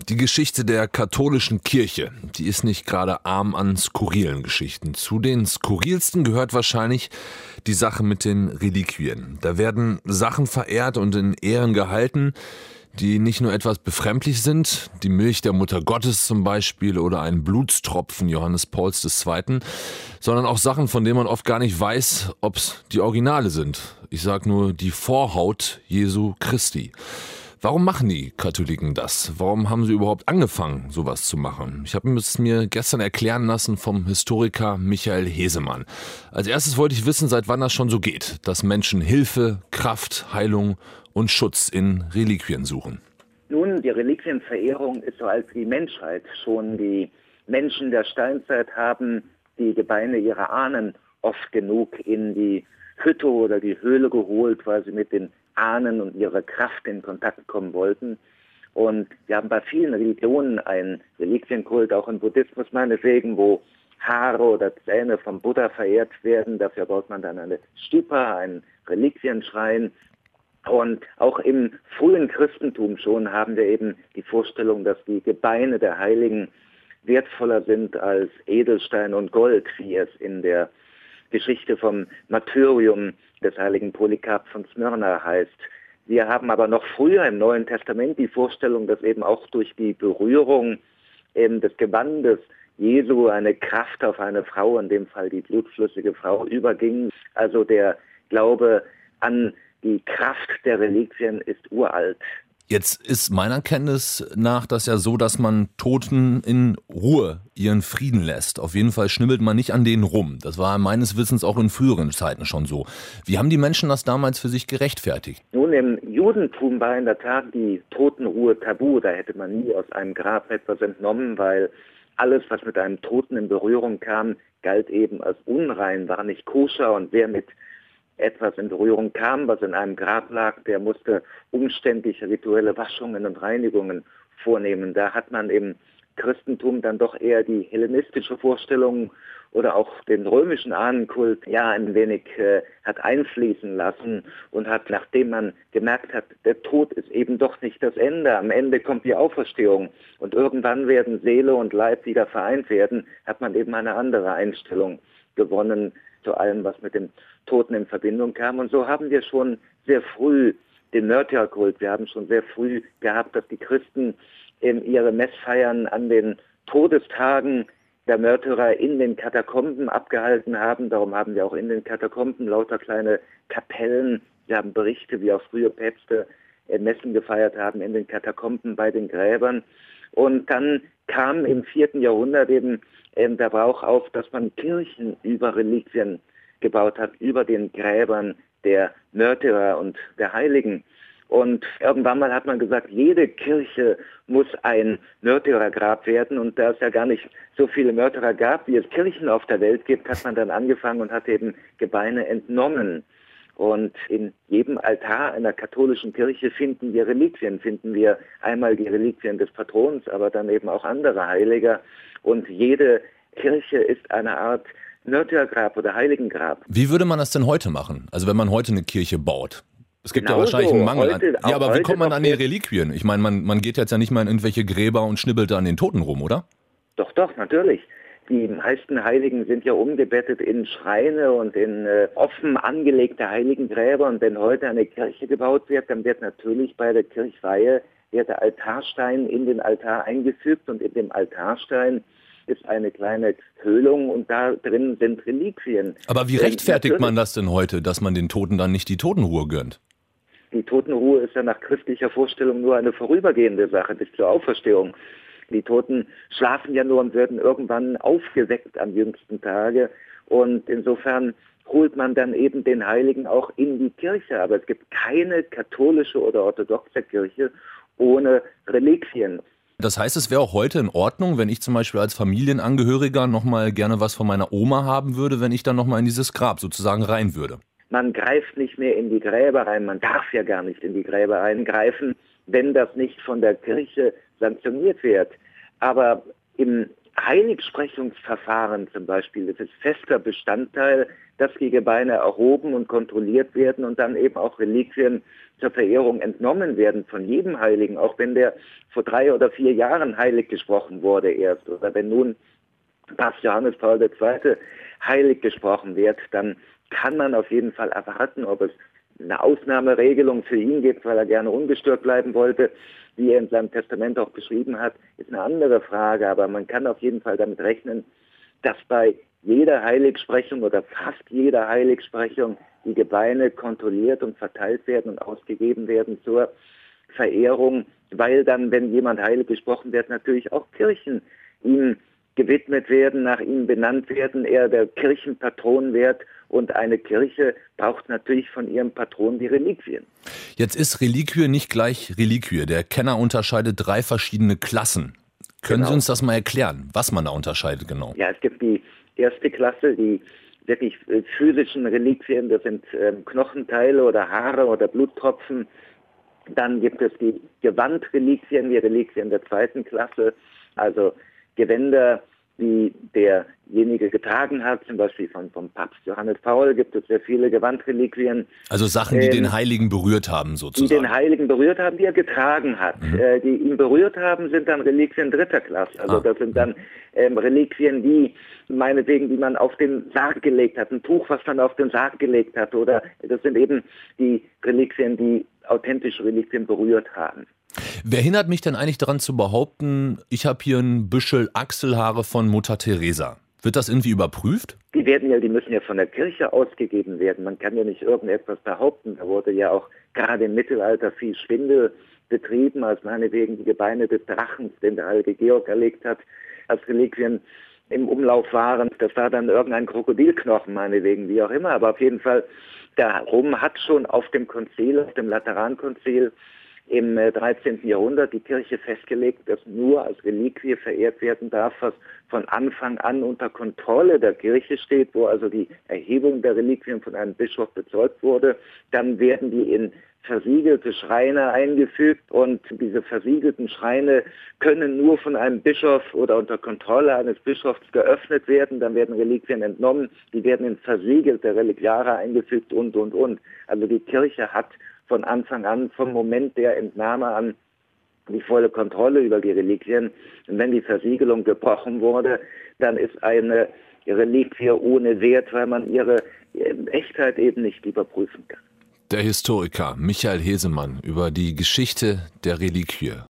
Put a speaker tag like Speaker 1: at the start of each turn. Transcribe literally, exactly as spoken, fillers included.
Speaker 1: Die Geschichte der katholischen Kirche, die ist nicht gerade arm an skurrilen Geschichten. Zu den skurrilsten gehört wahrscheinlich die Sache mit den Reliquien. Da werden Sachen verehrt und in Ehren gehalten, die nicht nur etwas befremdlich sind, die Milch der Mutter Gottes zum Beispiel oder ein Blutstropfen Johannes Pauls des Zweiten, sondern auch Sachen, von denen man oft gar nicht weiß, ob es die Originale sind. Ich sag nur die Vorhaut Jesu Christi. Warum machen die Katholiken das? Warum haben sie überhaupt angefangen, sowas zu machen? Ich habe es mir gestern erklären lassen vom Historiker Michael Hesemann. Als erstes wollte ich wissen, seit wann das schon so geht, dass Menschen Hilfe, Kraft, Heilung und Schutz in Reliquien suchen.
Speaker 2: Nun, die Reliquienverehrung ist so alt wie die Menschheit. Schon die Menschen der Steinzeit haben die Gebeine ihrer Ahnen oft genug in die Hütte oder die Höhle geholt, weil sie mit den Ahnen und ihrer Kraft in Kontakt kommen wollten. Und wir haben bei vielen Religionen einen Reliquienkult, auch im Buddhismus meinetwegen, wo Haare oder Zähne vom Buddha verehrt werden. Dafür baut man dann eine Stupa, einen Reliquienschrein. Und auch im frühen Christentum schon haben wir eben die Vorstellung, dass die Gebeine der Heiligen wertvoller sind als Edelstein und Gold, wie es in der Geschichte vom Martyrium des heiligen Polycarp von Smyrna heißt. Wir haben aber noch früher im Neuen Testament die Vorstellung, dass eben auch durch die Berührung eben des Gewandes Jesu eine Kraft auf eine Frau, in dem Fall die blutflüssige Frau, überging. Also der Glaube an die Kraft der Reliquien ist uralt.
Speaker 1: Jetzt ist meiner Kenntnis nach das ja so, dass man Toten in Ruhe ihren Frieden lässt. Auf jeden Fall schnibbelt man nicht an denen rum. Das war meines Wissens auch in früheren Zeiten schon so. Wie haben die Menschen das damals für sich gerechtfertigt?
Speaker 2: Nun, im Judentum war in der Tat die Totenruhe tabu. Da hätte man nie aus einem Grab etwas entnommen, weil alles, was mit einem Toten in Berührung kam, galt eben als unrein, war nicht koscher, und wer mit etwas in Berührung kam, was in einem Grab lag, der musste umständliche rituelle Waschungen und Reinigungen vornehmen. Da hat man im Christentum dann doch eher die hellenistische Vorstellung oder auch den römischen Ahnenkult ja ein wenig äh, hat einfließen lassen und hat, nachdem man gemerkt hat, der Tod ist eben doch nicht das Ende, am Ende kommt die Auferstehung und irgendwann werden Seele und Leib wieder vereint werden, hat man eben eine andere Einstellung gewonnen zu allem, was mit dem Toten in Verbindung kam. Und so haben wir schon sehr früh den Märtyrerkult, wir haben schon sehr früh gehabt, dass die Christen in ihre Messfeiern an den Todestagen der Märtyrer in den Katakomben abgehalten haben. Darum haben wir auch in den Katakomben lauter kleine Kapellen. Wir haben Berichte, wie auch frühe Päpste Messen gefeiert haben in den Katakomben bei den Gräbern. Und dann kam im vierten Jahrhundert eben ähm, der Brauch auf, dass man Kirchen über Reliquien gebaut hat, über den Gräbern der Märtyrer und der Heiligen. Und irgendwann mal hat man gesagt, jede Kirche muss ein Märtyrergrab werden. Und da es ja gar nicht so viele Märtyrer gab, wie es Kirchen auf der Welt gibt, hat man dann angefangen und hat eben Gebeine entnommen. Und in jedem Altar einer katholischen Kirche finden wir Reliquien, finden wir einmal die Reliquien des Patrons, aber dann eben auch andere Heiliger. Und jede Kirche ist eine Art Märtyrergrab oder Heiligengrab.
Speaker 1: Wie würde man das denn heute machen? Also wenn man heute eine Kirche baut? Es gibt
Speaker 2: Genauso,
Speaker 1: ja wahrscheinlich einen Mangel
Speaker 2: heute,
Speaker 1: an. Ja, aber wie kommt man an die
Speaker 2: jetzt?
Speaker 1: Reliquien? Ich meine, man, man geht jetzt ja nicht mal in irgendwelche Gräber und schnibbelt da an den Toten rum, oder?
Speaker 2: Doch, doch, natürlich. Die meisten Heiligen sind ja umgebettet in Schreine und in äh, offen angelegte Heiligengräber. Und wenn heute eine Kirche gebaut wird, dann wird natürlich bei der Kirchweihe wird der Altarstein in den Altar eingefügt. Und in dem Altarstein ist eine kleine Höhlung und da drin sind Reliquien.
Speaker 1: Aber wie rechtfertigt man das denn heute, dass man den Toten dann nicht die Totenruhe gönnt?
Speaker 2: Die Totenruhe ist ja nach christlicher Vorstellung nur eine vorübergehende Sache bis zur Auferstehung. Die Toten schlafen ja nur und werden irgendwann aufgeweckt am jüngsten Tage. Und insofern holt man dann eben den Heiligen auch in die Kirche. Aber es gibt keine katholische oder orthodoxe Kirche ohne Reliquien.
Speaker 1: Das heißt, es wäre auch heute in Ordnung, wenn ich zum Beispiel als Familienangehöriger nochmal gerne was von meiner Oma haben würde, wenn ich dann nochmal in dieses Grab sozusagen rein würde.
Speaker 2: Man greift nicht mehr in die Gräber rein, man darf ja gar nicht in die Gräber eingreifen, wenn das nicht von der Kirche sanktioniert wird. Aber im Heiligsprechungsverfahren zum Beispiel, das ist fester Bestandteil, dass die Gebeine erhoben und kontrolliert werden und dann eben auch Reliquien zur Verehrung entnommen werden von jedem Heiligen, auch wenn der vor drei oder vier Jahren heilig gesprochen wurde erst, oder wenn nun Papst Johannes Paul der Zweite heilig gesprochen wird, dann kann man auf jeden Fall erwarten, ob es eine Ausnahmeregelung für ihn gibt, weil er gerne ungestört bleiben wollte, wie er in seinem Testament auch beschrieben hat, ist eine andere Frage, aber man kann auf jeden Fall damit rechnen, dass bei jeder Heiligsprechung oder fast jeder Heiligsprechung die Gebeine kontrolliert und verteilt werden und ausgegeben werden zur Verehrung, weil dann, wenn jemand heilig gesprochen wird, natürlich auch Kirchen ihm gewidmet werden, nach ihm benannt werden, er der Kirchenpatron wird und eine Kirche braucht natürlich von ihrem Patron die Reliquien.
Speaker 1: Jetzt ist Reliquie nicht gleich Reliquie. Der Kenner unterscheidet drei verschiedene Klassen. Können
Speaker 2: Genau.
Speaker 1: Sie uns das mal erklären, was man da unterscheidet genau?
Speaker 2: Ja, es gibt die erste Klasse, die wirklich äh, physischen Reliquien, das sind ähm, Knochenteile oder Haare oder Bluttropfen. Dann gibt es die Gewandreliquien, die Reliquien der zweiten Klasse, also Gewänder, die derjenige getragen hat, zum Beispiel von, vom Papst Johannes Paul gibt es sehr viele Gewandreliquien.
Speaker 1: Also Sachen, die
Speaker 2: ähm,
Speaker 1: den Heiligen berührt haben sozusagen.
Speaker 2: Die den Heiligen berührt haben, die er getragen hat.
Speaker 1: Mhm.
Speaker 2: Äh, die ihn berührt haben, sind dann Reliquien dritter Klasse. Also
Speaker 1: Ah.
Speaker 2: das sind dann ähm, Reliquien, die meinetwegen, die man auf den Sarg gelegt hat, ein Tuch, was man auf den Sarg gelegt hat. Oder das sind eben die Reliquien, die authentische Reliquien berührt haben.
Speaker 1: Wer hindert mich denn eigentlich daran zu behaupten, ich habe hier ein Büschel Achselhaare von Mutter Teresa? Wird das irgendwie überprüft?
Speaker 2: Die werden ja, die müssen ja von der Kirche ausgegeben werden. Man kann ja nicht irgendetwas behaupten. Da wurde ja auch gerade im Mittelalter viel Schwindel betrieben, als meinetwegen die Gebeine des Drachens, den der heilige Georg erlegt hat, als Reliquien im Umlauf waren. Das war dann irgendein Krokodilknochen, meinetwegen, wie auch immer. Aber auf jeden Fall, darum hat schon auf dem Konzil, auf dem Laterankonzil, im dreizehnten Jahrhundert die Kirche festgelegt, dass nur als Reliquie verehrt werden darf, was von Anfang an unter Kontrolle der Kirche steht, wo also die Erhebung der Reliquien von einem Bischof bezeugt wurde. Dann werden die in versiegelte Schreine eingefügt und diese versiegelten Schreine können nur von einem Bischof oder unter Kontrolle eines Bischofs geöffnet werden. Dann werden Reliquien entnommen, die werden in versiegelte Reliquiare eingefügt und, und, und. Also die Kirche hat von Anfang an, vom Moment der Entnahme an, die volle Kontrolle über die Reliquien. Und wenn die Versiegelung gebrochen wurde, dann ist eine Reliquie ohne Wert, weil man ihre Echtheit eben nicht überprüfen kann.
Speaker 1: Der Historiker Michael Hesemann über die Geschichte der Reliquie.